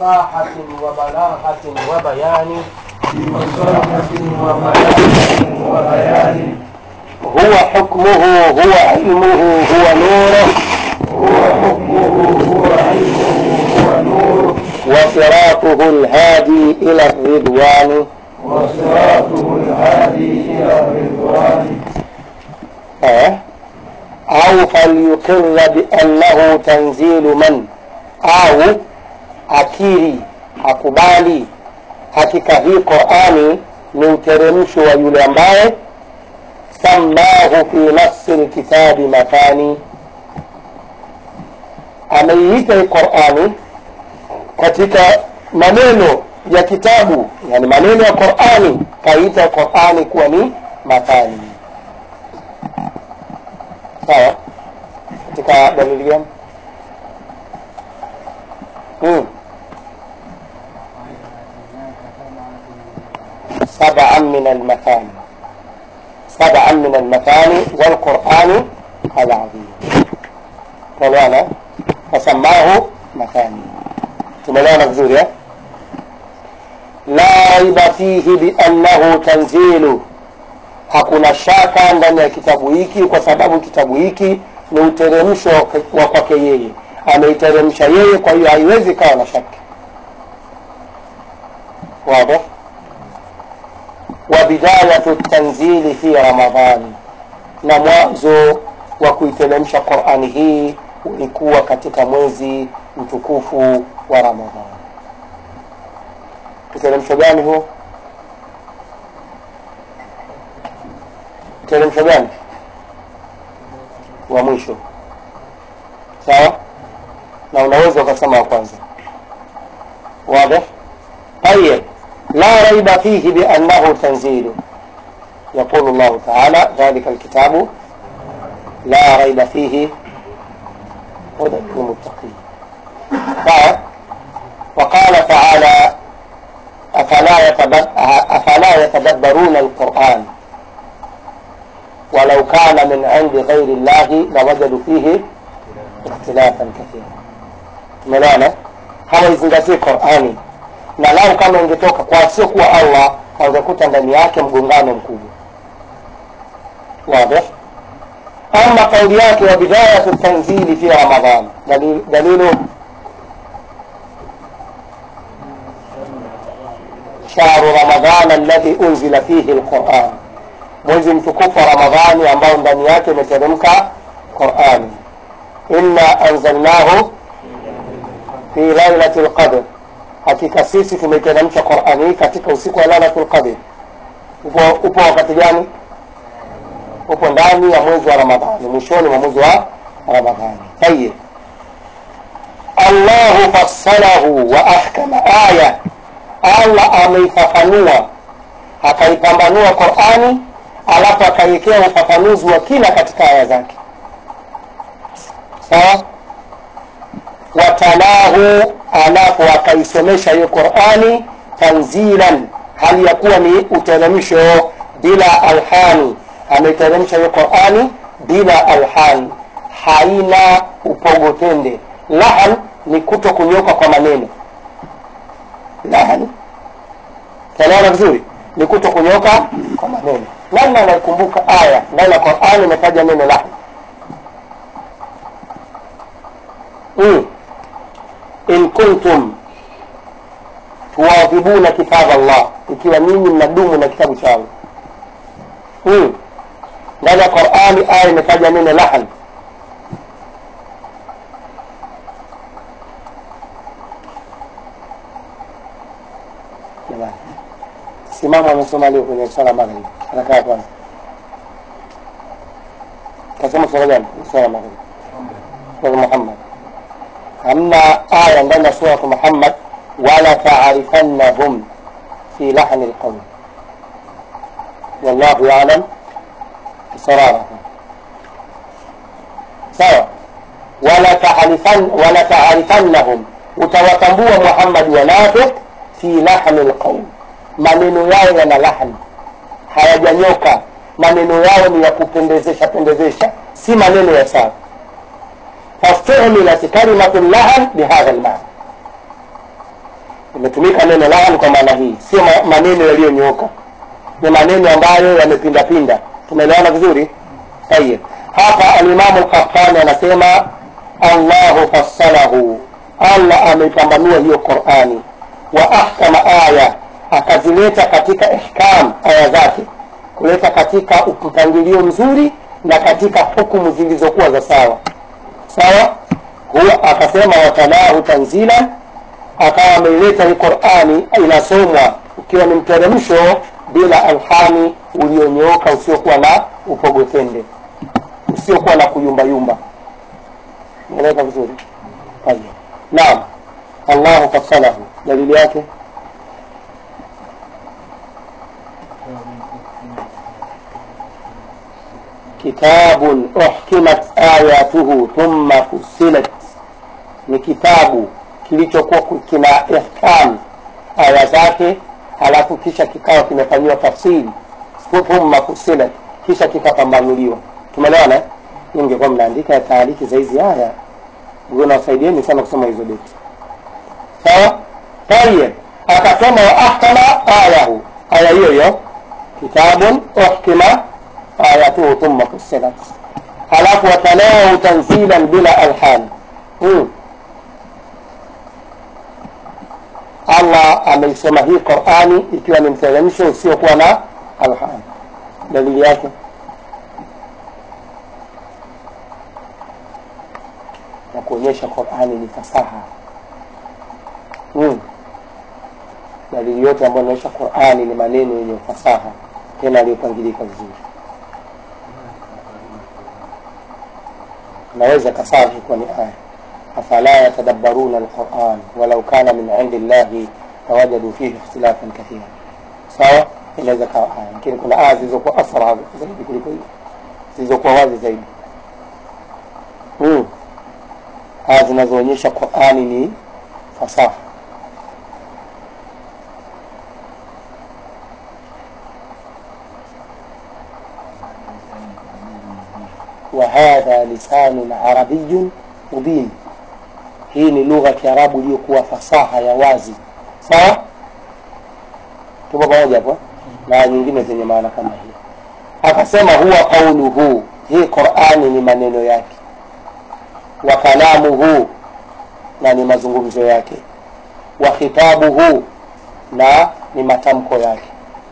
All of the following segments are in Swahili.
بفصاحة وبلاغة وبيان هو حكمه هو علمه هو نوره وصراطه الهادي إلى الرضوان أو فليقر بأنه تنزيل من أو akiri akubali hakika hii Qur'ani ni uteremsho wa yule ambaye samahu fi nafsi alkitabi matani, ameiita hii Qur'ani katika maneno ya kitabu, yani maneno ya Qur'ani, kaita Qur'ani kuwa ni matani. Sawa? Katika dalili gani? سبعا من المثاني والقرآن العظيم قالوا فسماه مثاني. تملانا بزوريا لا ريب فيه بأنه تنزيل, hakuna shaka ndani ya kitabu hiki kwa sababu kitabu hiki ni uteremsho wa kwake yeye, ameiteremsha yeye, kwa hiyo haiwezi kawa na shaka. wazi. وبداية التنزيل في رمضان, na mwanzo wa kuiteremsha Qur'ani hii ulikuwa katika mwezi mtukufu wa Ramadhani. Uteremsho gani huo? Uteremsho gani? Wa mwisho. Sawa? Na unaweza ukasema wa kwanza. wazi. طيب لا ريب فيه بأنه تنزيل, يقول الله تعالى ذلك الكتاب لا ريب فيه هدى للمتقين. وقال تعالى أفلا يتدبرون القرآن ولو كان من عند غير الله لوجدوا فيه اختلافا كثيرا. ملانا هذا يزنجزي قرآني, na lao kama ingetoka kwa sio kwa Allah angekuta ndani yake mgongano mkubwa. wazi. Ama kauli yake wa bidayatu tanzili fi Ramadhan, dalilu shahru Ramadhan alladhi unzila fihi alquran, mwezi mtukufu wa Ramadhani ambao ndani yake imeteremka Qur'ani. Inna anzalnahu fi lailatul qadr, hakika sisi tumeteremsha Qur'ani katika usiku wa Lailatul Qadr. Upo wakati gani? Upo ndani ya mwezi wa Ramadhani, mwishoni mwa mwezi wa Ramadhani. Tayeb, Allah fassalahu wa ahkama aya, Allah ameifafanua akaipambanua Qur'ani, alafu akaiwekea ufafanuzi wa kila katika aya zake. Sawa? Watalahu, alafu akaisomesha hiyo Qur'ani tanzilan, hali ya kuwa ni uteremsho bila alhani. Ameteremsha hiyo Qur'ani bila alhani, haina upogotende. Lahan ni kuto kunyoka kwa maneno. Lahan talaona vizuri, ni kuto kunyoka kwa maneno. Nani anakumbuka aya ndani ya Qur'ani imetaja neno lahan? In kuntum tuwadhibuna kitab Allah, ikiwa nyinyi mnadumu na kitabu cha Allah. Ndani ya Qur'ani aya imetaja neno lahan. Jamani, simama amesoma leo kwenye sala magharibi, anakaa kwanza. Kasema sura gani? Sura magharibi. Sura Muhammad. Hamna aya ndani ya sura Muhammad wala ta'rifannahum fi lahn alqawl wallahu ya'lam israrahum. Sawa? wala ta'rifannahum, utawatambua Muhammad wanafiq fi lahn alqawl, maneno yao yana lahn, hayajanyoka, maneno yao ni ya kupendezesha, si maneno ya sawa. فاستعملت كلمة اللهن بهذا المعنى. Imetumika neno laani kwa maana hii, sio maneno yaliyonyooka, ni maneno ambayo yamepinda pinda. Tumeelewana vizuri? Tayeb. Hapa al-Imam al-Qahtani anasema Allahu fassalahu, Allah amepambanua hiyo Qur'ani, wa ahkama aya, akazileta katika ihkam aya zake, kuleta katika upangilio mzuri na katika hukumu zilizokuwa za sawa sawa. Huwa akasema watalahu tanzila, akawa ameileta hii Qur'ani inasomwa ukiwa ni mteremsho bila alhani ulionyooka, usiokuwa na upogotende, usiokuwa na kuyumba yumba. Unaelewa vizuri? Haya. Naam. Allahu fasalahu, dalili yake kitabun uhkimat ayatuhu thumma fusilat, ni kitabu kilichokuwa kina ihkam aya zake, halafu kisha kikawa kimefanywa tafsiri, thumma fusilat, kisha kikapambanuliwa. Tumeelewana? Ningekuwa mnaandika taariki za hizi aya, unawasaidieni sana kusoma hizo beti. Sawa? Tayeb. Akasema wa ahkama ayahu, aya hiyo kitabun uhkima ayatuhu thumma fusilat, halafu watalahu tanzilan bila alhan. Allah ameisema hii Qur'ani ikiwa ni mteremsho usiokuwa na alhan. Dalili yake na kuonyesha Qur'ani ni fasaha. Dalili yote ambayo inaonyesha Qur'ani ni maneno yenye fasaha tena yaliyopangilika vizuri. Naweza kasafi kwa ni aya afala yatadabbaruna alquran walau kana min indillahi lawajadu fihi ikhtilafan kathira. Sawa, inaweza kawa aya, lakini kuna aya zilizokuwa asra zaidi kuliko hiyo, zilizokuwa wazi zaidi. Aya zinazoonyesha Qur'ani ni fasaha. وهذا لسان عربي مبين, hii ni lugha ya Kiarabu iliyokuwa fasaha ya wazi. Sawa, tupo pamoja hapo, na nyingine zenye maana kama hii. Akasema huwa qauluhu, hii Qur'ani ni maneno yake, wa kalamuhu, na ni mazungumzo yake, wa khitabuhu, na ni matamko yake,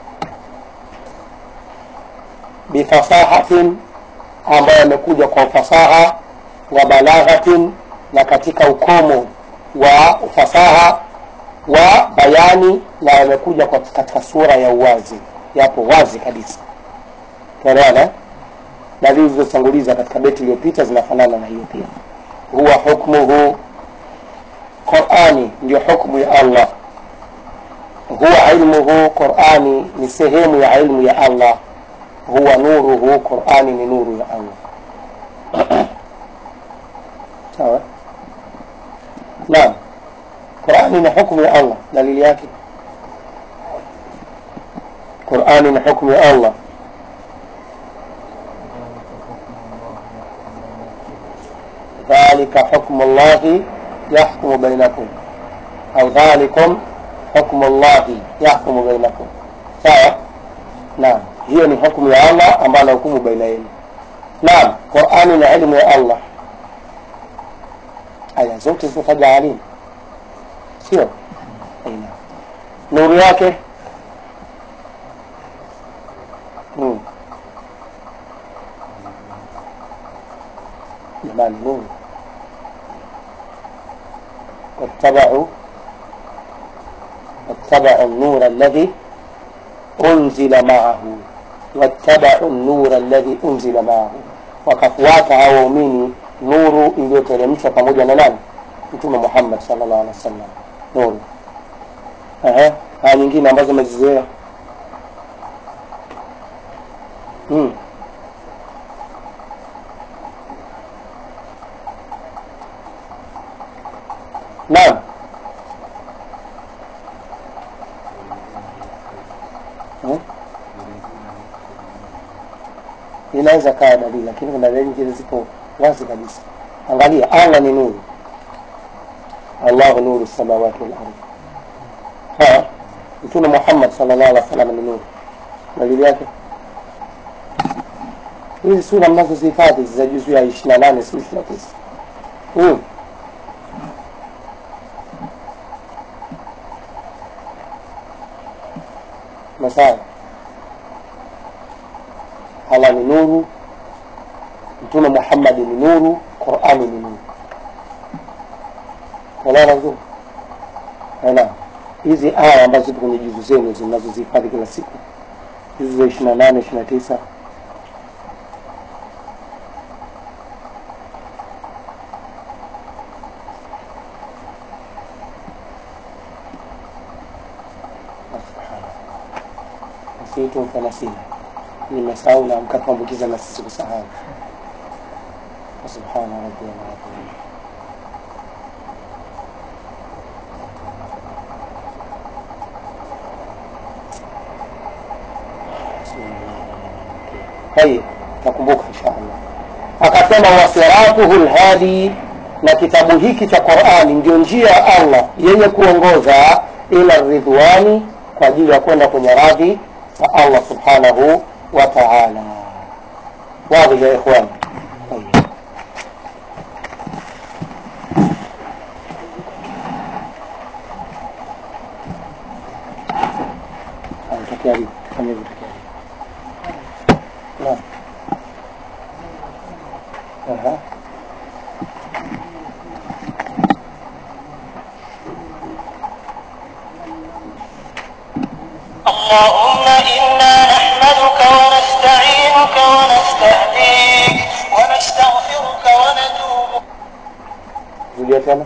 bifasahatin, ambayo yamekuja kwa fasaha, wa balaghatin, na katika ukomo wa ufasaha, wa bayani, na yamekuja katika sura ya uwazi, yapo wazi kabisa. Tunaona dalili zilizotanguliza katika beti iliyopita zinafanana na hiyo pia. Huwa hukmuhu, Qur'ani ndio hukumu ya Allah. Huwa ilmuhu, Qur'ani ni sehemu ya ilmu ya Allah. Huwa nuruhu, Qur'ani ni nuru ya Allah. Sawa? Naam. Qur'ani ni hukumu ya Allah. Dalili yake Qur'ani ni hukumu ya Allah. Dhalika hukmu Allahi yahkumu bainakum, au dhalikum hukmu Allahi yahkumu bainakum. Sawa? Naam, hiyo ni hukumu ya Allah ambayo anahukumu baina yenu. Naam, Qur'ani ni elimu ya Allah. Aya zote zitaja alim, sio? Aina nuru yake jamani, nuru. واتبعوا النور الذي أنزل معه واتبعوا النور الذي أنزل معه, wakafuata hao waumini nuru iliyoteremshwa pamoja na nani? Mtume Muhammad sallallahu alaihi wasallam. Nuru. Haya nyingine ambazo umezizoea. Naam. Inaweza kaa dalili, lakini kuna dalili zile zipo wazi kabisa. Angalia, Allah ni nuru. Allahu nuru samawati wal ardh. Mtume Muhammad sallallahu alaihi wasallam ni nuru. Dalili yake hizi sura mnazozihifadhi za juzu ya 28 si 29. Masala Allah ni nuru, Mtume Muhammad ni nuru, Qur'ani ni nuru. Wala ndio hizi aya ambazo zipo kwenye juzu zenu zinazozihifadhi kila siku, juzu za 28 29. Msitu mfanasini nimesahau na mkatambukiza na sisi kusahau. Subhana rabbiyal azim. Hai nakumbuka inshallah. Akasema wasiratuhu alhadi, na kitabu hiki cha Qur'ani ndio njia ya Allah yenye kuongoza ila ridwani, kwa ajili ya kwenda kwenye radhi za Allah subhanahu wa ta'ala. Wazi ya ikhwan. Tayari kufanya vitu tayari. اللهم إنا نحمدك ونستعينك ونستهديك ونستغفرك ونتوب. Juliana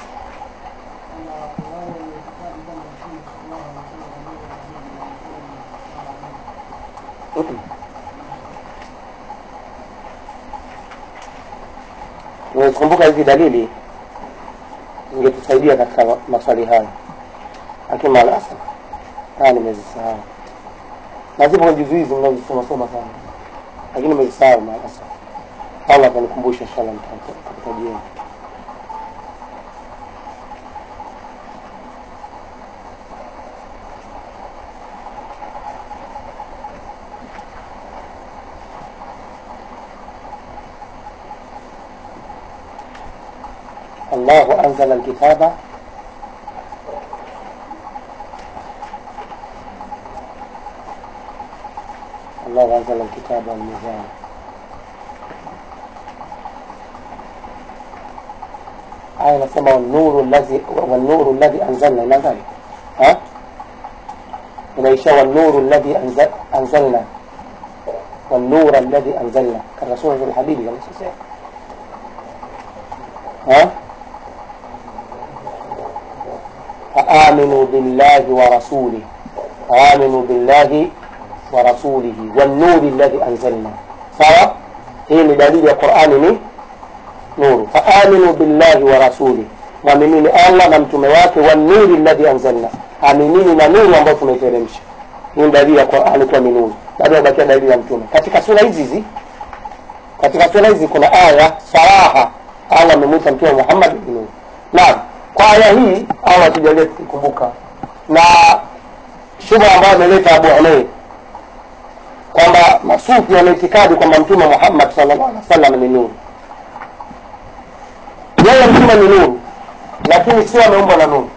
Kumbuka hizi dalili zingetusaidia katika maswali haya. Lakini malasa nimezisahau. Lazima kujizuiza mnazosoma sana. Lakini nimezisahau malasa. Allah atanikumbusha inshallah mtakutajia. الله أنزل الكتاب الله أنزل الكتاب والميزان. آية نسمى والنور الذي أنزلنا إلى ذلك إليشا والنور الذي أنزلنا والنور الذي أنزلنا كالرسول الحبيب صلى الله عليه وسلم. فآمنوا بالله ورسوله آمنوا بالله ورسوله والنور الذي أنزلنا. sawa. Hii ni dalili ya Qur'ani ni nuru. Faaminu billahi wa rasuli, waaminini Allah na mtume wake, wa nuri alladhi anzalna, aminini na nuru ambayo tumeiteremsha. Hii dalili ya Qur'ani kwa nuru. Baada ya bakia dalili ya mtume. Katika sura hizi kuna aya saraha Allah amemuita mtume Muhammad bin nuru. Naam, kwa aya hii Allah tujalie kukumbuka na shubha ambayo ameleta Abu Umair kwamba masufi wana itikadi kwamba mtume Muhammad sallallahu alaihi wasallam ni nuru. Yeye mtume ni nuru, lakini sio ameumbwa na nuru.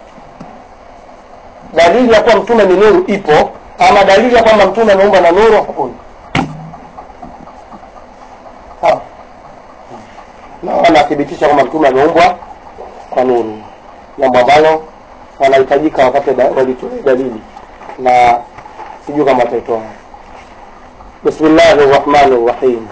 Dalili ya kwamba mtume ni nuru ipo, ama dalili ya kwamba mtume ameumbwa na nuru hakuna. Na wanathibitisha kwamba mtume ameumbwa kwa nuru, jambo ambalo wanahitajika wapate dalili, na sijui kama wataitoa. Bismillahir Rahmanir Rahim.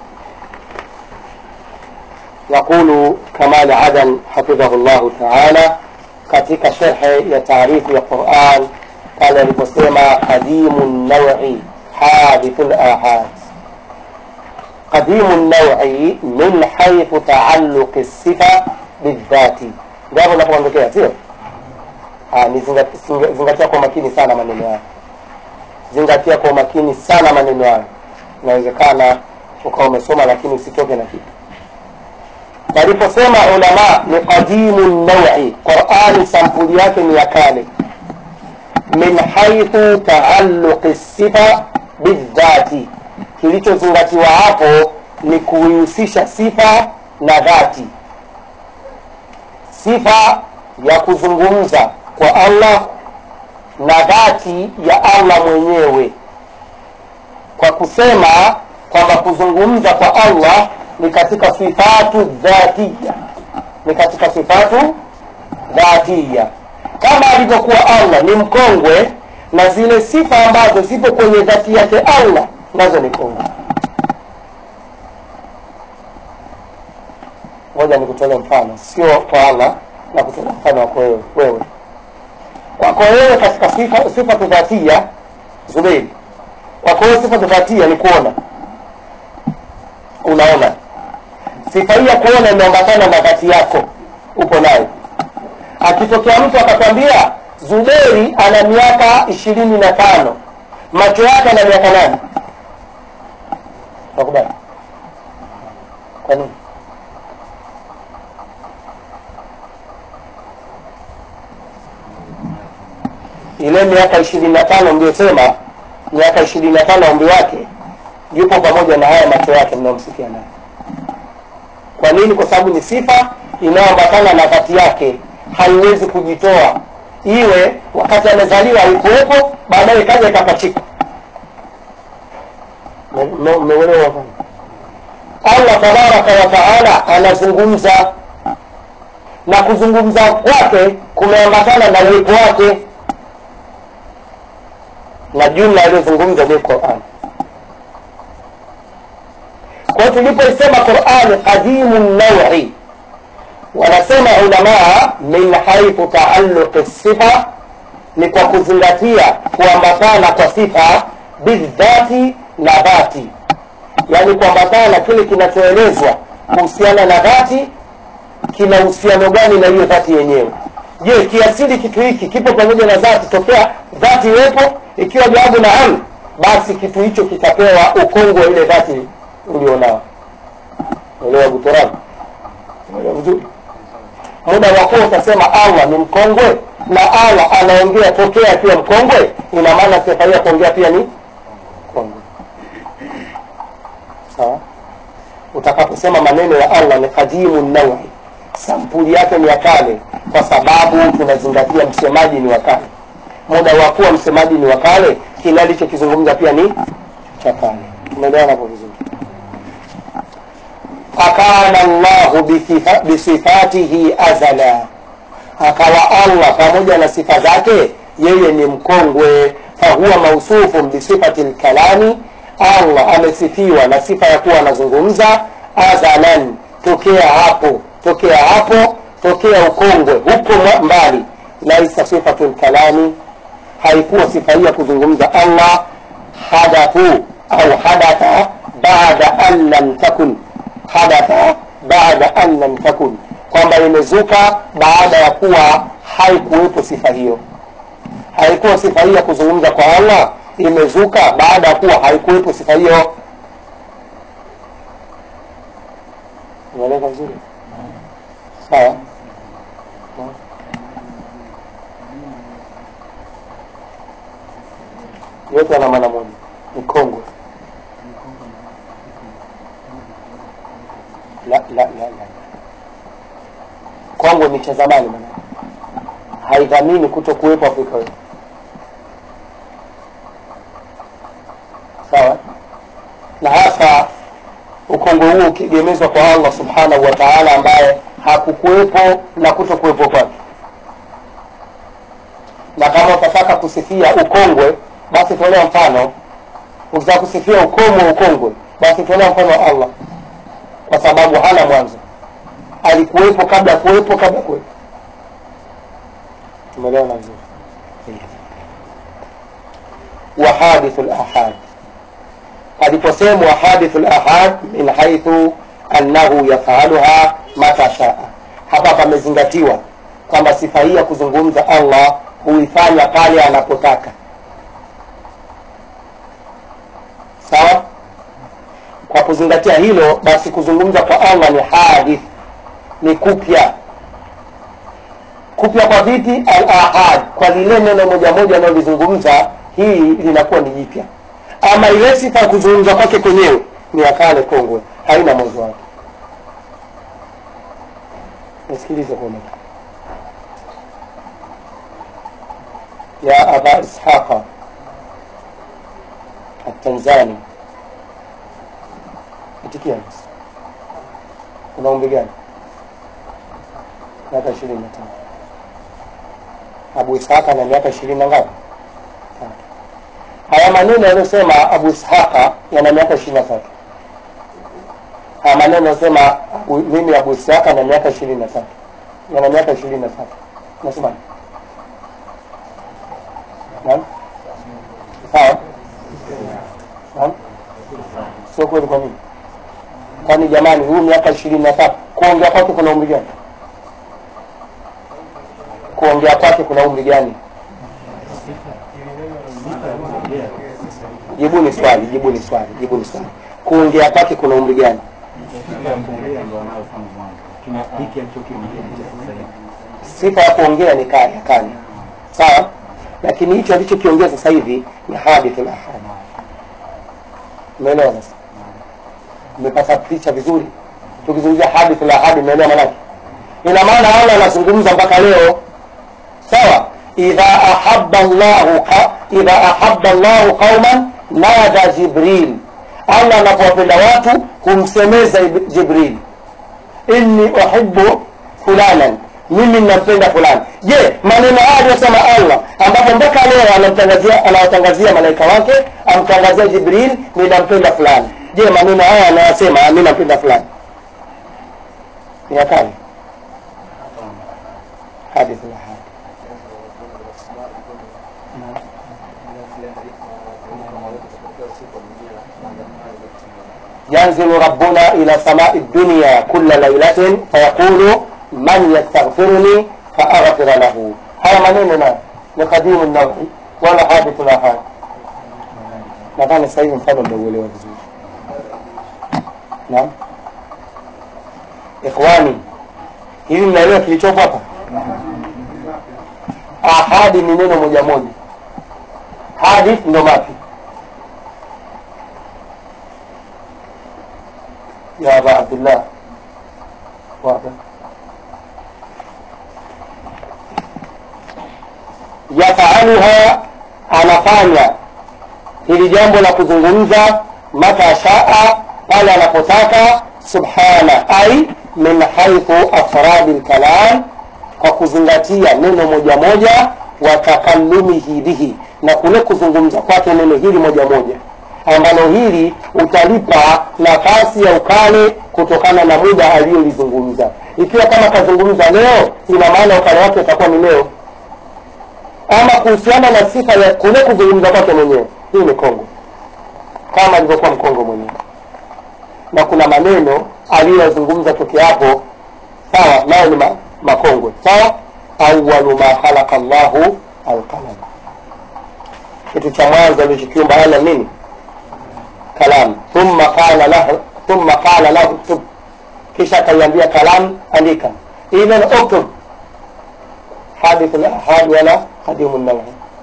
يقول كمال عدن حفظه الله تعالى katika sharh ya taarifu ya Qur'an pale aliposema qadimun naw'i hadithul ahad. qadimun naw'i min haythu ta'alluq as-sifa bidhati. Ndio unapoondokea sio? Zingatia kwa makini sana maneno haya. Zingatia kwa makini sana maneno haya. Inawezekana ukawa umesoma lakini usitoke na kitu. Waliposema ulama ni qadimun naw'i, Qur'ani sampuli yake ni ya kale. min haythu taalluqi sifa bidhati, kilichozingatiwa hapo ni kuihusisha sifa na dhati. Sifa ya kuzungumza kwa Allah na dhati ya Allah mwenyewe, kwa kusema kwamba kuzungumza kwa Allah ni katika sifatu dhatiya, ni katika sifatu dhatiya, kama alivyokuwa Allah ni mkongwe na zile sifa ambazo zipo kwenye dhati yake Allah nazo ni kongwe. Ngoja nikutolee mfano, sio kwa Allah na kutoa mfano wako wewe. Kwako wewe katika sifa dhatiya Zubairi, kwako wewe sifa dhatiya ni kuona, unaona. Sifa hii ya kuona imeambatana na dhati yako, upo nayo. Akitokea mtu akakwambia Zubairi ana miaka 25, macho yake ana miaka 8, utakubali? Kwa nini? Ile miaka 25 mliosema, miaka 25 umri wake, yupo pamoja na haya macho yake mnaomsikia naye. Kwa nini? Kwa sababu ni sifa inayoambatana na dhati yake, haiwezi kujitoa. Iwe wakati amezaliwa haikuwepo, baadaye kaja ikapachika. Umeelewa? Allah tabaraka wa taala anazungumza, na kuzungumza kwake kumeambatana na uwepo wake, na jumla aliyozungumza ni Qur'an. Kwa tulipoisema Qur'an qadimun naw'i, wanasema ulama min haythu taalluqi sifa, ni kwa kuzingatia kuambatana kwa sifa bidhati na dhati, yani kuambatana kile kinachoelezwa kuhusiana na dhati kina uhusiano gani na hiyo dhati yenyewe. Je, kiasili kitu hiki kipo pamoja na dhati tokea dhati iwepo? Ikiwa jawabu naam, basi kitu hicho kitapewa ukongwe ile dhati ulionao. Elewa Butorani? Elewa vizuri. Muda wako utasema Allah ni mkongwe na Allah anaongea tokea akiwa mkongwe, ina maana sifa ya kuongea pia ni mkongwe. Sawa? Utakaposema maneno ya Allah ni qadimun naw'i, sampuli yake ni ya kale, kwa sababu tunazingatia msemaji ni wa kale. Muda wa kuwa msemaji ni wa kale, kile alichokizungumza pia ni cha kale. Tumeelewana hapo vizuri? Akana Allah bisifatihi azala, akawa Allah pamoja na sifa zake yeye ni mkongwe. Fahuwa mausufun bisifati alkalami, Allah amesifiwa na sifa ya kuwa anazungumza azalan, tokea hapo, tokea ukongwe huko mbali. Laisa sifatu alkalami, haikuwa sifa hii ya kuzungumza Allah hadathu au hadatha baada an lam takun, hadatha baada an lam takun, kwamba imezuka baada ya kuwa haikuwepo sifa hiyo. Haikuwa sifa hii ya kuzungumza kwa Allah, imezuka baada ya kuwa haikuwepo sifa hiyo. Unaelewa vizuri? Sawa? Yote ana maana moja, ni kongwe. La. Kongwe ni cha zamani, maana haidhamini kutokuwepo Afrika yote. Sawa? Na hasa ukongwe huu ukiegemezwa kwa Allah subhanahu wa ta'ala, ambaye hakukuwepo na kutokuwepo kwake. Na kama utataka kusifia ukongwe, basi tolea mfano. Ukitaka kusifia ukongwe, basi tolea mfano wa Allah, kwa sababu hana mwanzo, alikuwepo kabla kuwepo. Tumeelewana vizuri? Wa hadithul ahad, aliposema hadithul ahad min haythu annahu yaf'aluha mata shaa, hapa pamezingatiwa kwamba sifa hii ya kuzungumza Allah huifanya pale anapotaka. Sawa? Kwa kuzingatia hilo, basi kuzungumza kwa Allah ni hadith, ni kupya. Kupya kwa vipi? Al-ahad, kwa lile neno moja moja analozungumza, hii linakuwa ni jipya. Ama ile sifa kuzungumza kwake kwenyewe ni akale kongwe, haina mwanzo wake. Nisikilize kwa makini. Ya Aba Ishaqa At-Tanzani, itikia una umri gani? Miaka 25. Abu Ishaqa na miaka 20 na ngapi? Haya maneno yanayosema Abu Ishaqa yana miaka 23. Haya maneno yanayosema mimi Abu Ishaqa na miaka 23 yana miaka 23. Nasema naam, sawa? Naam, sio kweli. Kwa nini? Kwani jamani, huyu miaka 23 kuongea kwake kuna umri gani? Kuongea kwake kuna umri gani? Jibuni swali. Kuongea kwake kuna umri gani? Sifa ya kuongea ni kani. Sawa? Lakini hicho alichokiongea sasa hivi ni hadithul ahad. Umeelewa sasa? Umepata picha vizuri? Tukizungumzia hadithul ahad, umeelewa maana yake? Ina maana Allah anazungumza mpaka leo. Sawa? Idha ahabba Allahu qauman nada Jibril. Allah anapowapenda watu humsemeza Jibril, inni uhibbu fulanan, mimi ninampenda fulani. Je, maneno haya yanasema Allah ambapo mpaka leo anawatangazia malaika wake, amtangazia Jibril ninampenda fulani. Je, maneno haya anayosema mimi nampenda fulani ni akali? Hadith al-ahad. ينزل ربنا إلى سماء الدنيا كل ليلة فيقول من يستغفرني فأغفر له. هذا منيننا لقديم النوع ولا حادث الآحاد. nadhani sasa hivi mfano mmeuelewa vizuri. Naam ikhwani, hivi mnaelewa kilichopo hapa? Ahadi ni neno moja moja, hadith ndo mapi? Ya Aba Abdullah wapi? Yafaaluha, anafanya hili jambo la kuzungumza, mata shaa, pale anapotaka, subhana, ai min haithu afradi al-kalam, kwa kuzingatia neno moja moja, wa takallumihi bihi, na kule kuzungumza kwake neno hili moja moja, ambalo hili utalipa nafasi ya ukale kutokana na muda aliyolizungumza. Ikiwa kama kazungumza leo, ina maana ukale wake utakuwa ni leo. Ama kuhusiana na sifa ya kule kuzungumza kwake mwenyewe, hii ni Kongo kama alivyokuwa Mkongo mwenyewe, na kuna maneno aliyozungumza tokea hapo, sawa, nayo ni makongwe. Sawa, awwalu ma khalaqa Allahu al-qalam, kitu cha mwanzo alichokiumba Allah nini? Kalam. Thumma qala lahu uktub, kisha akaiambia kalam, andika. Idhan uktub hadith al-ahad wala qadimun nawi.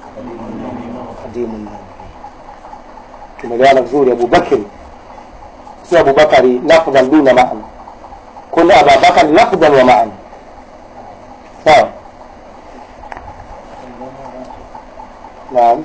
Tumeelewana vizuri. Abu Bakr si Abu Bakari lafdhan duna maana, kuna Abu Bakr lafdhan wa maana. Sawa. Naam,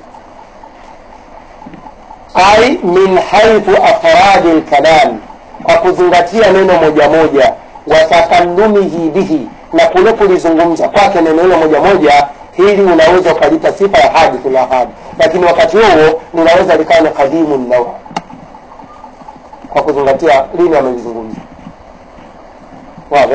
ai min haythu afradi al-kalam, kwa kuzingatia neno moja moja, wa takallumihi bihi, na kule kulizungumza kwake neno hilo moja moja. Hili unaweza ukalipa sifa ya hadithul ahad, lakini wakati huo linaweza likawa ni qadimun naw, kwa kuzingatia lini amelizungumza. Wazi?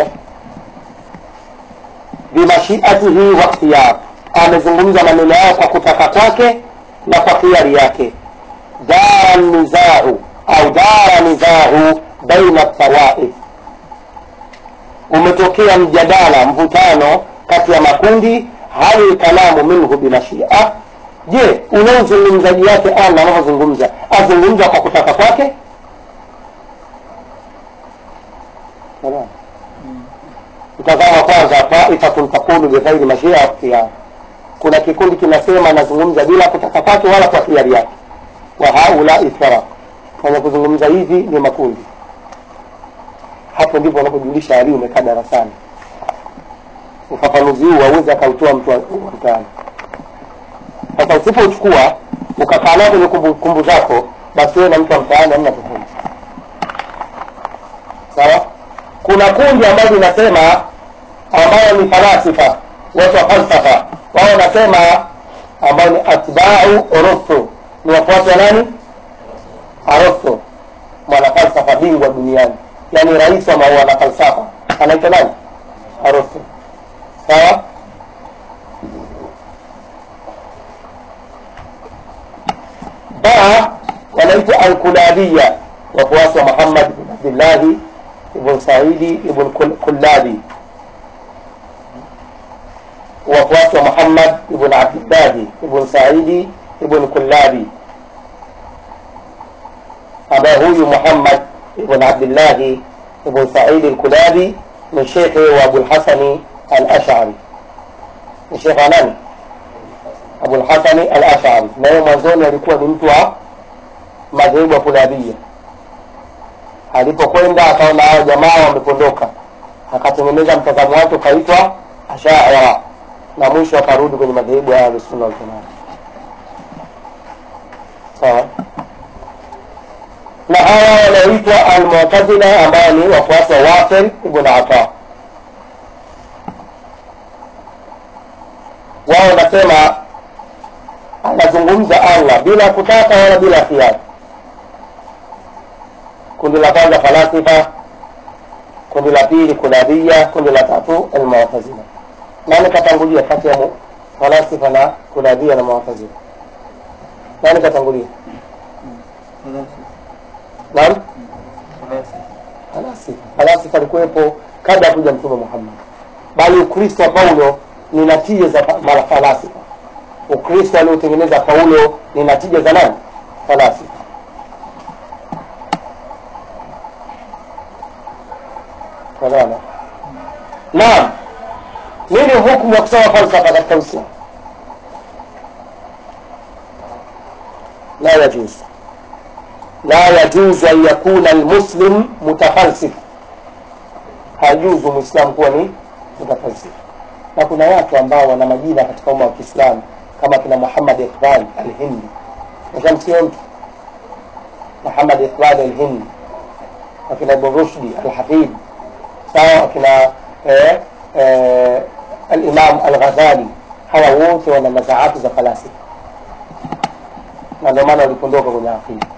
Bimashiatihi wa ikhtiyar, amezungumza maneno yao kwa kutaka kwake na kwa khiari yake. Dara nizahu au dara nizahu baina tawaif, umetokea mjadala, mvutano kati ya makundi. Hali kalamu minhu bimashia, je, ule uzungumzaji wake Allah anazungumza, azungumza kwa kutaka kwake? Mtazama kwanza, taifatun taqulu yakulu bighairi mashia ikhtiyar. Kuna kikundi kinasema anazungumza bila kutaka kwake wala kwa hiari yake. Wa haula ifara. Kama kuzungumza hivi ni makundi. Hapo ndipo wanapojulisha Ali umekaa darasani. Ufafanuzi huu waweza kautoa mtu wa mtaani. Sasa usipochukua ukakaa nayo kwenye kumbu zako, basi wewe na mtu wa mtaani hamna tofauti. Sawa? Kuna kundi ambalo linasema ambao ni falasifa, watu wa falsafa. Wao wanasema ambao ni atba'u Aristo. Ni wafuasi wa nani? Aristo. Mwana falsafa bingwa duniani. Yaani rais wa wana falsafa. Anaitwa nani? Aristo. Sawa? wanaitwa al-Kulabiyya, wafuasi wa Muhammad ibn Abdullah ibn Saidi ibn Kullabi, wafuasi wa Muhammad ibn Abdullah ibn Saidi ibn Kullabi, ambaye huyu Muhammad ibn Abdullah ibn Said al-Kullabi ni shekhe wa Abu al-Hasan al-Ash'ari. Ni shekhe nani? Abu al-Hasan al-Ash'ari. Na yeye mwanzoni alikuwa ni mtu wa madhehebu ya Kullabiyya. Alipokwenda akaona hao jamaa wamepondoka, akatengeneza mtazamo wake kaitwa Ash'ari, na mwisho akarudi kwenye madhehebu ya Ahlus-Sunnah wal Jamaa. Sawa? Na hawa wanaitwa al-Mu'tazila, ambao ni wafuasi wa Wasil ibn Ata. Wao wanasema anazungumza Allah bila kutaka wala bila hiari. Kundi la kwanza falasifa, kundi la pili Kullabiyya, kundi la tatu al-Mu'tazila. Nani katangulia kati ya falasifa na Kullabiyya na Mu'tazila? Nani katangulia? Naam? Falasifa alikuwepo kabla kuja Mtume Muhammad. Bali Ukristo wa Paulo ni natija za falasifa. Ukristo aliotengeneza Paulo ni natija za nani? Falasifa. Kadhalika. Naam. Nini hukumu ya kusoma falsafa katika Uislamu? La yajuz. La yajuz an yakuna almuslim mutafalsif. Hajuzu muislamu kuwa ni mutafalsif. Na kuna watu ambao wana majina katika umma wa Kiislamu kama kina Muhammad Iqbal al-Hindi. Mshamsikia mtu Muhammad Iqbal al-Hindi, akina Ibn Rushdi al-Hafidh, sawa, akina al-Imam al-Ghazali. Hawa wote wana mazaati za falasifa, na ndio maana walipondoka kwenye akida.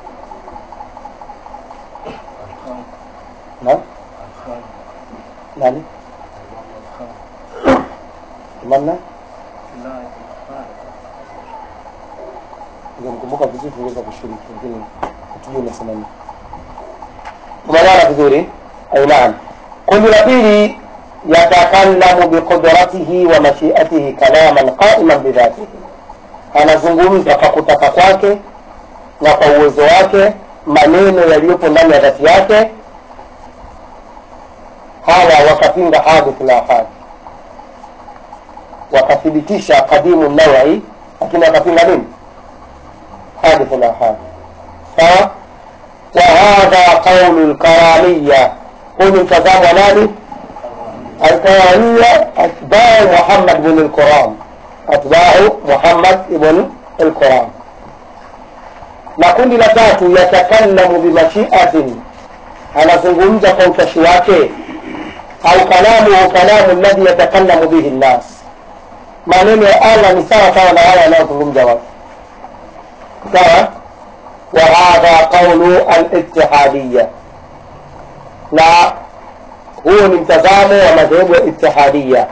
Nani? Mana? Ningemkumbuka vizuri tuweza kushiriki, lakini hatujui nasema nini. Umeelewa vizuri? Naam. Kundi la pili, yatakallamu biqudratihi wa mashiatihi kalaman qa'iman bidhatihi. Anazungumza kwa kutaka kwake na kwa uwezo wake maneno yaliyopo ndani ya dhati yake. Hawa wakapinga hadith al-ahad, wakathibitisha qadimu nawi, lakini wakapinga nini? Hadith al-ahad. Sawa? Wa hadha qawlu al-Karamiyya. Huu mtazamo wa nani? Al-Karamiyya, atba'u Muhammad ibn al-Quram, atba'u Muhammad ibn al-Quram. Na kundi la tatu, yatakallamu bimashi'atin, anazungumza kwa utashi wake, au kalamu alladhi yatakallamu bihi an-nas. Maneno ya Allah ni sawa sawa na haya yanayozungumza watu. Sawa? Wa hadha qawlu al-ittihadiyya. Na huo ni mtazamo wa madhehebu ya ittihadiyya.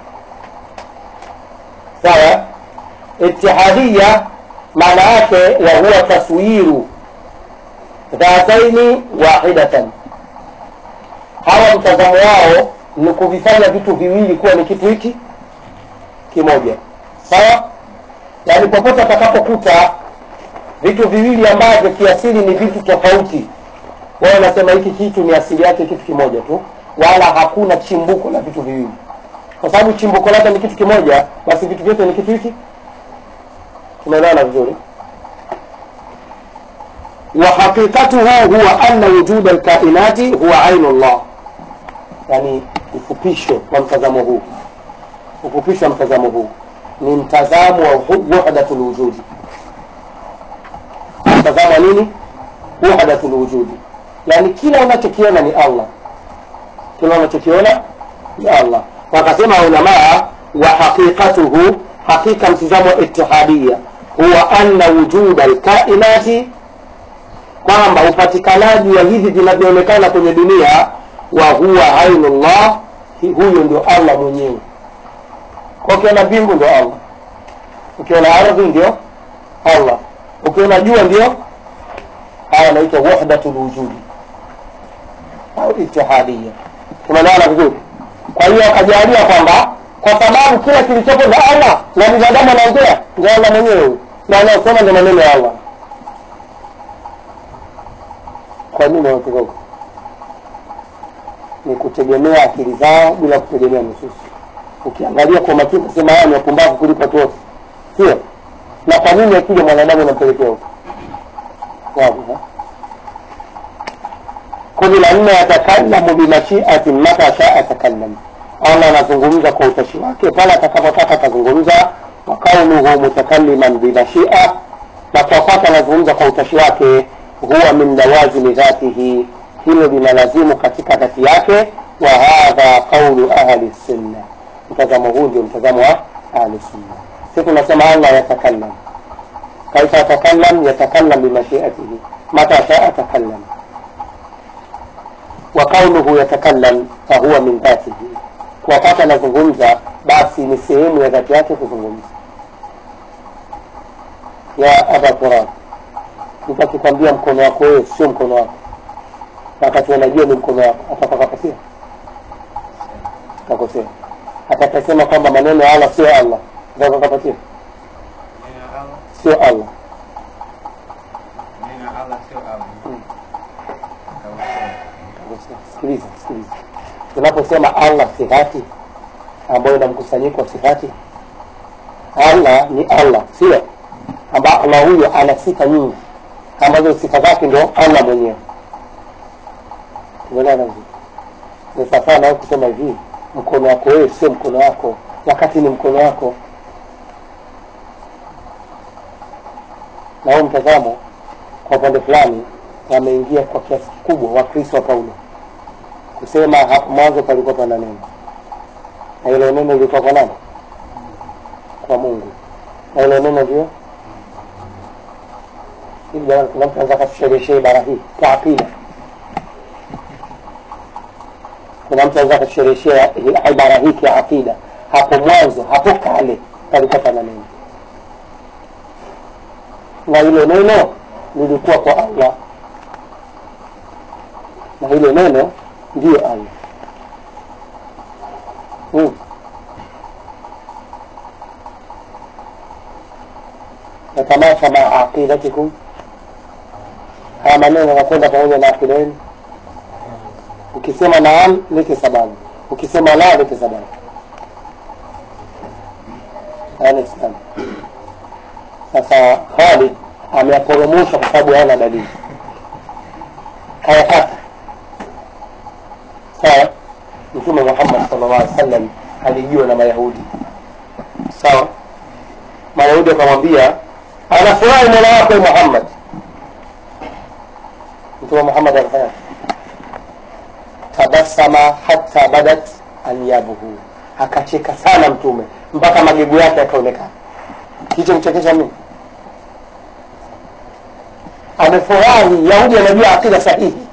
Sawa? Ittihadiyya maana yake wa huwa taswiru dhataini wahidatan. Hawa mtazamo wao ni kuvifanya vitu viwili kuwa ni kitu hiki kimoja. Sawa? Yaani popote atakapokuta vitu viwili ambavyo kiasili ni vitu tofauti, wao wanasema hiki kitu ni asili yake kitu kimoja tu, wala hakuna chimbuko la vitu viwili. kwa sababu chimbuko lake ni kitu kimoja, basi vitu vyote ni kitu hiki. Tumeelewana vizuri? Wa haqiqatuhu huwa anna wujud alkainati huwa ainu Allah. Yani ufupisho wa mtazamo huu, ufupisho wa mtazamo huu ni mtazamo wa wahdatul wujudi. Mtazamo nini? Wahdatul wujudi. Yani kila unachokiona ni Allah, kila unachokiona ni Allah. Wakasema ulama wa haqiqatuhu, hakika mtazamo wa ittihadiyya huwa anna wujud alkainati, kwamba upatikanaji wa hivi vinavyoonekana kwenye dunia, wa huwa ainullah, huyo ndio Allah mwenyewe. Kwa ukiona mbingu ndio Allah, ukiona ardhi ndio Allah, ukiona jua ndio. Haya inaitwa wahdatul wujudi au ittihadiyya. Tumeelewana vizuri? Kwa hiyo akajalia kwamba kwa sababu kila kilichopo ni Allah na binadamu anaongea ndio Allah mwenyewe, na anasema ndio maneno ya Allah. Kwa nini watu ni kutegemea akili zao bila kutegemea nusus? Ukiangalia kwa makini kusema haya ni wapumbavu kuliko watu wote, sio? Na kwa nini akija mwanadamu anampelekea huko? Wazi. Kundi la 4, yatakallamu bimashi'ati mata sha'a takallam. Allah anazungumza kwa utashi wake pale atakapotaka kuzungumza. Wa qawluhu mutakalliman bimashi'a, na kwa sababu anazungumza kwa utashi wake, huwa min lawazim dhatihi, hilo linalazimu katika dhati yake. Wa hadha qawlu ahli sunna, mtazamo huu ndio mtazamo wa ahli sunna. Sisi tunasema Allah yatakallam. Kaifa yatakallam? Yatakallam bimashi'atihi mata sha'a takallam. Wa qawluhu yatakallam fa huwa min dhatihi, kwa wakati anazungumza basi ni sehemu ya dhati yake kuzungumza. Ya Aba Turab, nitakwambia mkono wako wewe sio mkono wako, wakati unajua ni mkono wako, atakapatia takosea. Atakasema kwamba maneno ya Allah sio Allah, ndio atakapatia sio Allah. Neno Allah sio Allah. Sikiliza. Tunaposema Allah sifati ambayo ina mkusanyiko wa sifati, Allah ni Allah, sio? Amba Allah huyo ana sifa nyingi ambazo sifa zake ndio Allah mwenyewe. Tunaelewana hivi? Ni sawa na kusema hivi, mkono wako wewe sio mkono wako, wakati ni mkono wako. Na huo mtazamo kwa upande fulani wameingia kwa kiasi kikubwa wa Kristo wa Paulo, kusema hapo mwanzo palikuwa pana neno, na ile neno lilikuwa kwa nani? Kwa Mungu. Na ile neno ndio hivi. Bwana, tunataka kusherehesha ibara hii kwa akida. Kuna mtu anataka kusherehesha ibara hii kwa akida. Hapo mwanzo, hapo kale palikuwa pana neno, na ile neno lilikuwa kwa Allah, na ile neno ndio Allah. Natamasha ma aqidatikum, haya maneno yanakwenda pamoja na akida yenu. Ukisema naam lete sababu, ukisema la lete sababu. Alislam sasa Khalid ameaporomosha kwa sababu hana dalili, hayakata. Sawa, Mtume Muhammad sallallahu alaihi wasallam alijua na Mayahudi. Sawa, Mayahudi akamwambia anafurahi mola wako Muhammad. Mtume Muhammad alifanya tabassama hatta badat anyabuhu, akacheka sana Mtume mpaka magegu yake yakaonekana. Kicho mchekesha mimi, amefurahi. Yahudi anajua akida sahihi,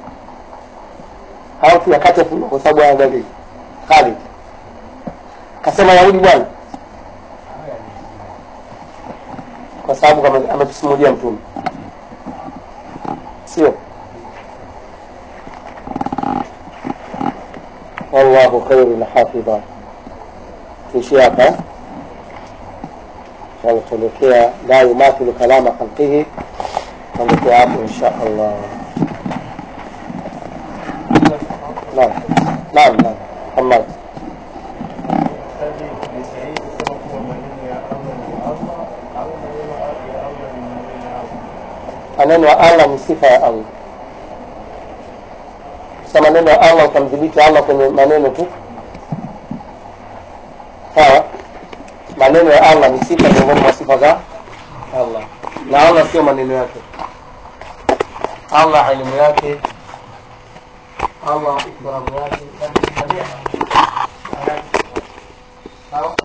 halafu yakate kwa sababu ana dalili. Khalid kasema Yahudi bwana, kwa sababu kama ametusimulia Mtume, sio? Wallahu khairul hafidha. Tuishie hapa. Tuelekea la yumathilu kalama khalqihi, tuelekea hapo insha Allah. Naam. Muhammad maneno ya Allah ni sifa ya Allah. Sasa maneno ya Allah utamdhibiti Allah kwenye maneno tu. Sawa? Maneno ya Allah ni sifa miongoni mwa sifa za Allah. Na Allah sio maneno yake. Allah elimu yake, Allah ikramu yake, sawa?